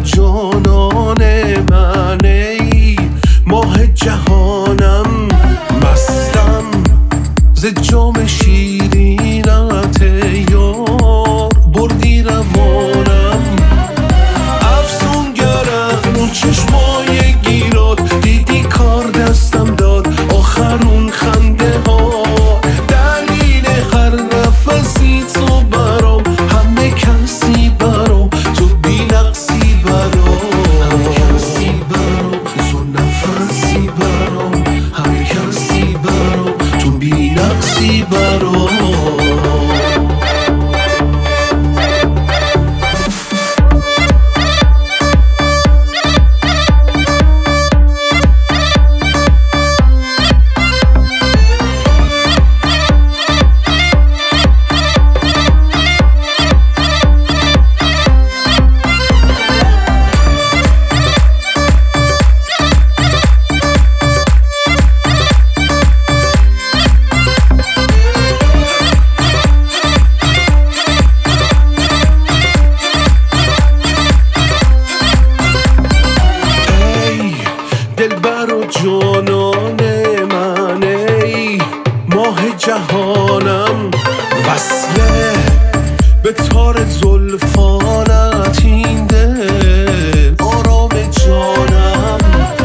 جانان من ای ماه جهانم، مستم ز جام شیرینت یار، بردی روانم. افسونگرم چشمای گیرات، دیدی کار دستم داد آخرون خنده ها. دلیل هر نفسی تو برام، همه کسی برام، تو بی نقصی برام. همه کسی برام، تو نفسی برام، همه کسی برام، تو بی نقصی برام. دلبر و جانان من ای ماه جهانم، وصله به تار زلفانت این دل آرام جانم.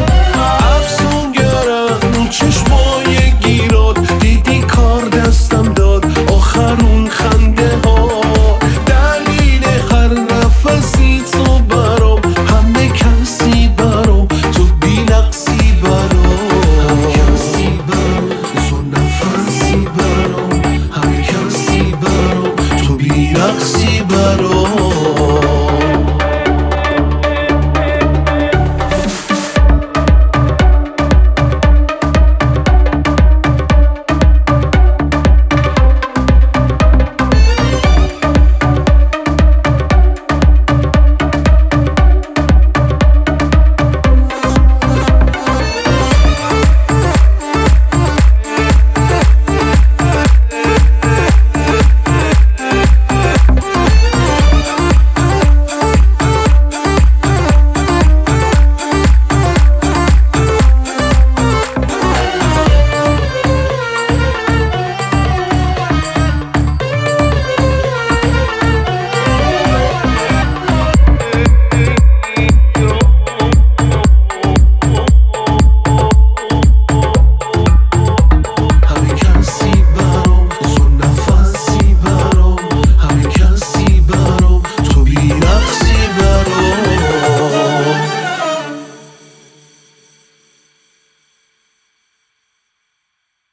افسونگرم چشمای گیرات، دیدی کار دستم داد آخرون خنده ها. دلیل هر نفسی تو برام، همه کسی برام، تو بی نقصی برام. همه کسی برام، تو نفسی برام، همه کسی برام، تو بی نقصی برام.